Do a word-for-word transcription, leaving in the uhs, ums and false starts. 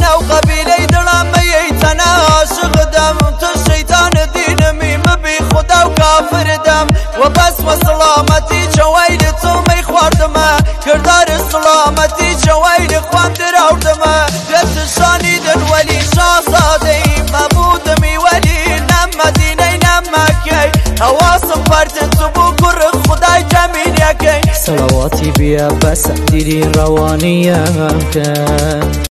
ناو قبیلەی دڵامەیەی تەنە عاشق دەم تۆ شەیتان دینمی مەبی خودا و کافر دەم و بەس وە سڵامەتی چەوەی لە تۆمەی خواردمە کردار سڵامەتی چەوەی لە خوان دراوردمە گەتشانی دنوەلی شاسادەی مەبوودمی وەلی نەم مەدینەی نەم مەکەی هەواسم پەرتت بوو کوڕ خودای جەمینەکەی سەڵاواتی بیا بەسە دیری ڕەوانیەکە